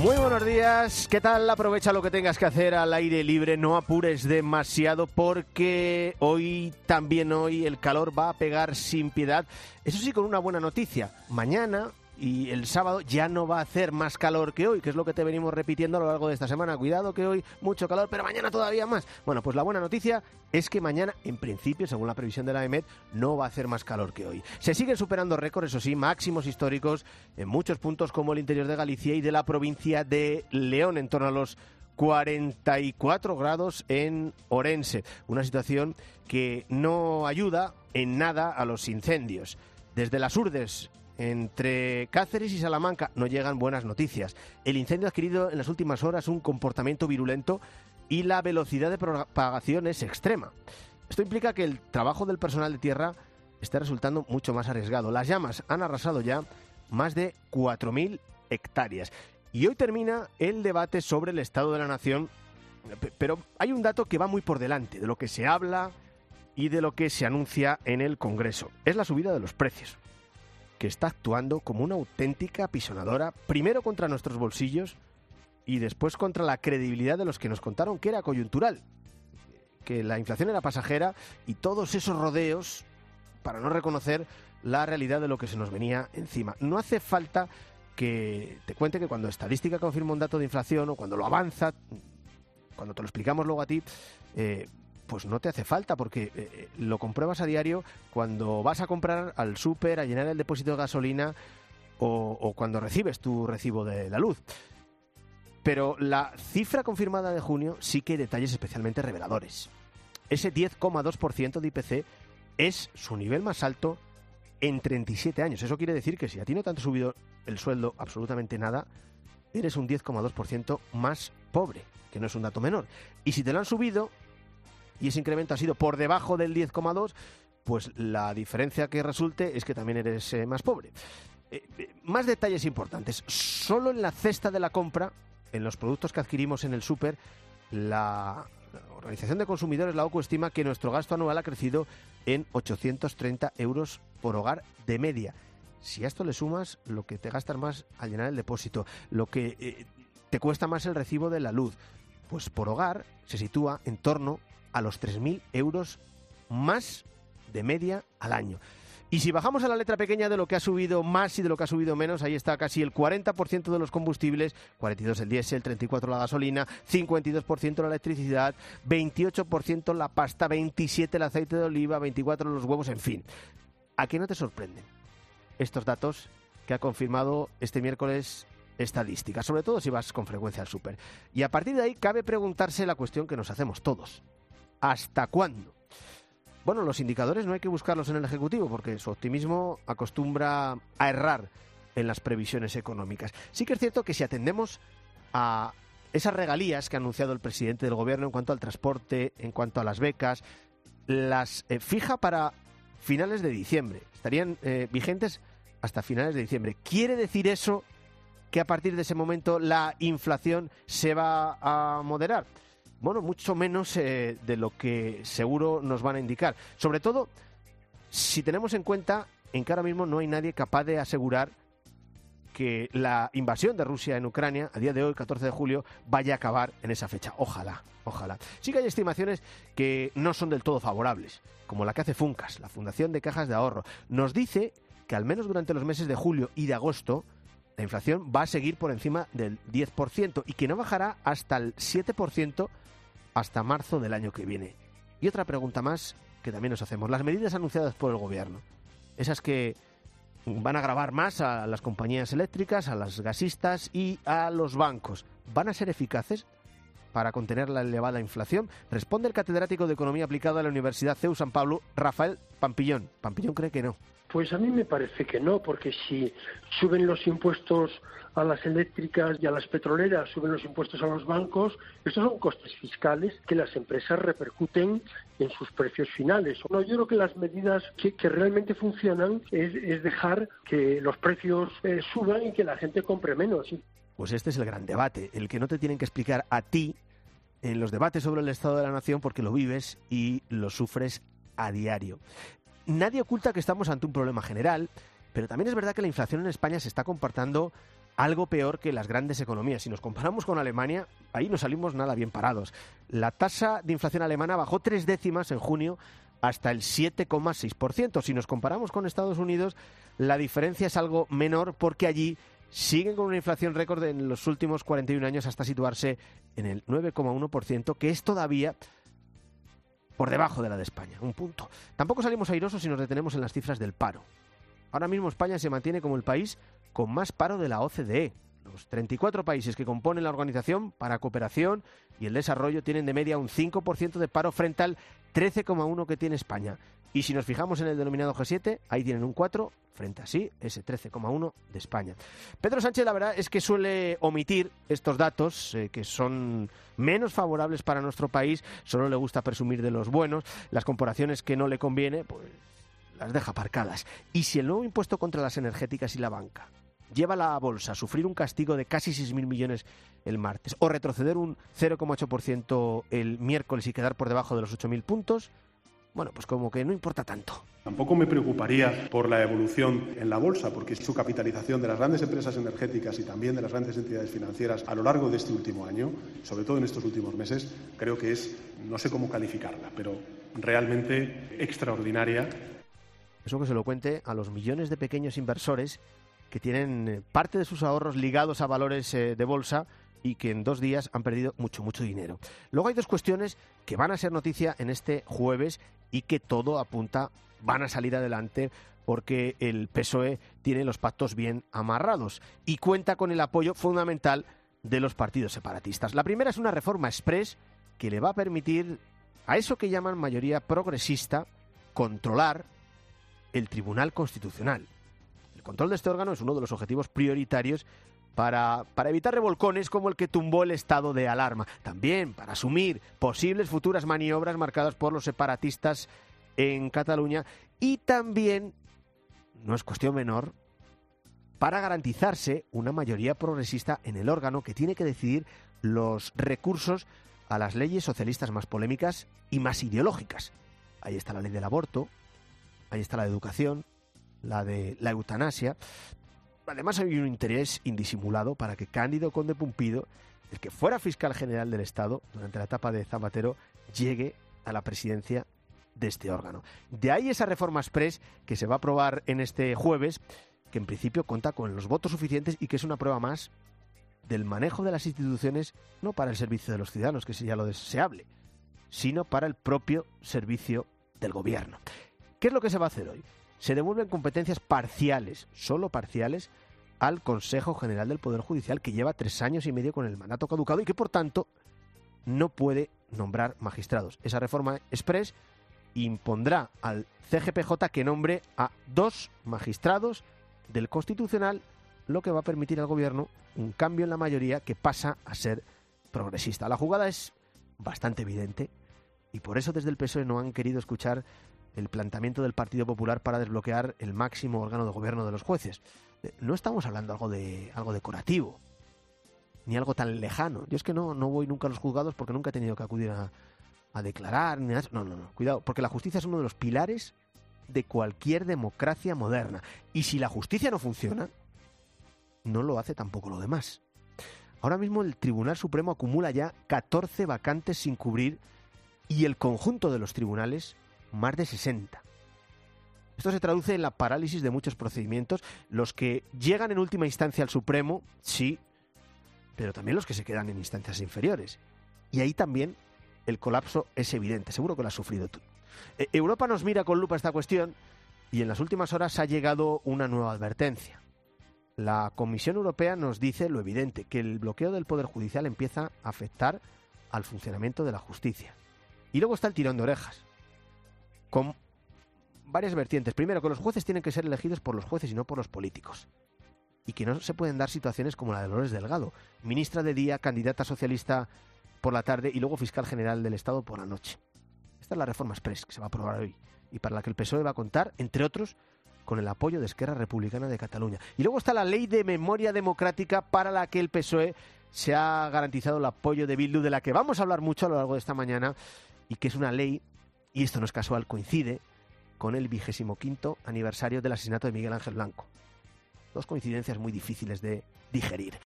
Muy buenos días, ¿qué tal? Aprovecha lo que tengas que hacer al aire libre, no apures demasiado porque hoy el calor va a pegar sin piedad. Eso sí, con una buena noticia, mañana y el sábado ya no va a hacer más calor que hoy, que es lo que te venimos repitiendo a lo largo de esta semana. Cuidado que hoy mucho calor, pero mañana todavía más. Bueno, pues la buena noticia es que mañana, en principio, según la previsión de la EMET, no va a hacer más calor que hoy. Se siguen superando récords, eso sí, máximos históricos en muchos puntos como el interior de Galicia y de la provincia de León, en torno a los 44 grados en Orense. Una situación que no ayuda en nada a los incendios. Desde las Urdes, entre Cáceres y Salamanca, no llegan buenas noticias. El incendio ha adquirido en las últimas horas un comportamiento virulento y la velocidad de propagación es extrema. Esto implica que el trabajo del personal de tierra está resultando mucho más arriesgado. Las llamas han arrasado ya más de 4.000 hectáreas. Y hoy termina el debate sobre el estado de la nación, pero hay un dato que va muy por delante de lo que se habla y de lo que se anuncia en el Congreso. Es la subida de los precios, que está actuando como una auténtica apisonadora, primero contra nuestros bolsillos y después contra la credibilidad de los que nos contaron que era coyuntural, que la inflación era pasajera, y todos esos rodeos para no reconocer la realidad de lo que se nos venía encima. No hace falta que te cuente que cuando Estadística confirma un dato de inflación o cuando lo avanza, cuando te lo explicamos luego a ti, pues no te hace falta, porque lo compruebas a diario cuando vas a comprar al súper, a llenar el depósito de gasolina o cuando recibes tu recibo de la luz. Pero la cifra confirmada de junio sí que hay detalles especialmente reveladores. Ese 10,2% de IPC es su nivel más alto en 37 años. Eso quiere decir que si a ti no te han subido el sueldo absolutamente nada, eres un 10,2% más pobre, que no es un dato menor. Y si te lo han subido y ese incremento ha sido por debajo del 10,2, pues la diferencia que resulte es que también eres más pobre. Más detalles importantes. Solo en la cesta de la compra, en los productos que adquirimos en el súper, la Organización de Consumidores, la OCU, estima que nuestro gasto anual ha crecido en 830 euros por hogar de media. Si a esto le sumas lo que te gastas más al llenar el depósito, lo que te cuesta más el recibo de la luz, pues por hogar se sitúa en torno a los 3.000 euros más de media al año. Y si bajamos a la letra pequeña de lo que ha subido más y de lo que ha subido menos, ahí está casi el 40% de los combustibles, 42% el diésel, 34% la gasolina, 52% la electricidad, 28% la pasta, 27% el aceite de oliva, 24% los huevos, en fin. ¿A qué no te sorprenden estos datos que ha confirmado este miércoles Estadística? Sobre todo si vas con frecuencia al súper. Y a partir de ahí cabe preguntarse la cuestión que nos hacemos todos. ¿Hasta cuándo? Bueno, los indicadores no hay que buscarlos en el Ejecutivo porque su optimismo acostumbra a errar en las previsiones económicas. Sí que es cierto que si atendemos a esas regalías que ha anunciado el presidente del Gobierno en cuanto al transporte, en cuanto a las becas, las fija para finales de diciembre. Estarían vigentes hasta finales de diciembre. ¿Quiere decir eso que a partir de ese momento la inflación se va a moderar? Bueno, mucho menos de lo que seguro nos van a indicar. Sobre todo, si tenemos en cuenta en que ahora mismo no hay nadie capaz de asegurar que la invasión de Rusia en Ucrania, a día de hoy, 14 de julio, vaya a acabar en esa fecha. Ojalá, ojalá. Sí que hay estimaciones que no son del todo favorables, como la que hace Funcas, la Fundación de Cajas de Ahorro. Nos dice que al menos durante los meses de julio y de agosto, la inflación va a seguir por encima del 10% y que no bajará hasta el 7% hasta marzo del año que viene. Y otra pregunta más que también nos hacemos. Las medidas anunciadas por el Gobierno, esas que van a gravar más a las compañías eléctricas, a las gasistas y a los bancos, ¿van a ser eficaces para contener la elevada inflación? Responde el catedrático de Economía Aplicada de la Universidad CEU San Pablo, Rafael Pampillón. Pampillón cree que no. Pues a mí me parece que no, porque si suben los impuestos a las eléctricas y a las petroleras, suben los impuestos a los bancos, estos son costes fiscales que las empresas repercuten en sus precios finales. No, yo creo que las medidas que realmente funcionan es dejar que los precios suban y que la gente compre menos. Pues este es el gran debate, el que no te tienen que explicar a ti en los debates sobre el Estado de la Nación porque lo vives y lo sufres a diario. Nadie oculta que estamos ante un problema general, pero también es verdad que la inflación en España se está comportando algo peor que las grandes economías. Si nos comparamos con Alemania, ahí no salimos nada bien parados. La tasa de inflación alemana bajó 3 décimas en junio hasta el 7,6%. Si nos comparamos con Estados Unidos, la diferencia es algo menor porque allí siguen con una inflación récord en los últimos 41 años hasta situarse en el 9,1%, que es todavía por debajo de la de España, un punto. Tampoco salimos airosos si nos detenemos en las cifras del paro. Ahora mismo España se mantiene como el país con más paro de la OCDE. Los 34 países que componen la Organización para Cooperación y el Desarrollo tienen de media un 5% de paro frente al 13,1% que tiene España. Y si nos fijamos en el denominado G7, ahí tienen un 4 frente a sí, ese 13,1 de España. Pedro Sánchez, la verdad es que suele omitir estos datos que son menos favorables para nuestro país. Solo le gusta presumir de los buenos. Las comparaciones que no le conviene, pues las deja aparcadas. Y si el nuevo impuesto contra las energéticas y la banca lleva a la bolsa a sufrir un castigo de casi 6.000 millones el martes, o retroceder un 0,8% el miércoles y quedar por debajo de los 8.000 puntos, bueno, pues como que no importa tanto. Tampoco me preocuparía por la evolución en la bolsa, porque su capitalización de las grandes empresas energéticas y también de las grandes entidades financieras a lo largo de este último año, sobre todo en estos últimos meses, creo que es, no sé cómo calificarla, pero realmente extraordinaria. Eso que se lo cuente a los millones de pequeños inversores que tienen parte de sus ahorros ligados a valores de bolsa y que en 2 días han perdido mucho dinero. Luego hay 2 cuestiones que van a ser noticia en este jueves y que todo apunta van a salir adelante porque el PSOE tiene los pactos bien amarrados y cuenta con el apoyo fundamental de los partidos separatistas. La primera es una reforma express que le va a permitir a eso que llaman mayoría progresista controlar el Tribunal Constitucional. El control de este órgano es uno de los objetivos prioritarios para evitar revolcones como el que tumbó el estado de alarma. También para asumir posibles futuras maniobras marcadas por los separatistas en Cataluña. Y también, no es cuestión menor, para garantizarse una mayoría progresista en el órgano que tiene que decidir los recursos a las leyes socialistas más polémicas y más ideológicas. Ahí está la ley del aborto, ahí está la de educación, la de la eutanasia. Además hay un interés indisimulado para que Cándido Conde Pumpido, el que fuera fiscal general del Estado durante la etapa de Zapatero, llegue a la presidencia de este órgano. De ahí esa reforma express que se va a aprobar en este jueves, que en principio cuenta con los votos suficientes y que es una prueba más del manejo de las instituciones, no para el servicio de los ciudadanos, que sería lo deseable, sino para el propio servicio del gobierno. ¿Qué es lo que se va a hacer hoy? Se devuelven competencias parciales, solo parciales, al Consejo General del Poder Judicial, que lleva 3 años y medio con el mandato caducado y que, por tanto, no puede nombrar magistrados. Esa reforma express impondrá al CGPJ que nombre a 2 magistrados del Constitucional, lo que va a permitir al Gobierno un cambio en la mayoría que pasa a ser progresista. La jugada es bastante evidente y por eso desde el PSOE no han querido escuchar el planteamiento del Partido Popular para desbloquear el máximo órgano de gobierno de los jueces. No estamos hablando de algo decorativo, ni algo tan lejano. Yo es que no voy nunca a los juzgados porque nunca he tenido que acudir a declarar. Ni nada. No, cuidado, porque la justicia es uno de los pilares de cualquier democracia moderna. Y si la justicia no funciona, no lo hace tampoco lo demás. Ahora mismo el Tribunal Supremo acumula ya 14 vacantes sin cubrir y el conjunto de los tribunales más de 60. Esto se traduce en la parálisis de muchos procedimientos, los que llegan en última instancia al Supremo, sí, pero también los que se quedan en instancias inferiores. Y ahí también el colapso es evidente, seguro que lo has sufrido tú. Europa nos mira con lupa esta cuestión y en las últimas horas ha llegado una nueva advertencia. La Comisión Europea nos dice lo evidente, que el bloqueo del Poder Judicial empieza a afectar al funcionamiento de la justicia. Y luego está el tirón de orejas, con varias vertientes. Primero, que los jueces tienen que ser elegidos por los jueces y no por los políticos. Y que no se pueden dar situaciones como la de Dolores Delgado, ministra de día, candidata socialista por la tarde y luego fiscal general del Estado por la noche. Esta es la reforma express que se va a aprobar hoy y para la que el PSOE va a contar, entre otros, con el apoyo de Esquerra Republicana de Cataluña. Y luego está la ley de memoria democrática para la que el PSOE se ha garantizado el apoyo de Bildu, de la que vamos a hablar mucho a lo largo de esta mañana, y que es una ley, y esto no es casual, coincide con el 25º aniversario del asesinato de Miguel Ángel Blanco. Dos coincidencias muy difíciles de digerir.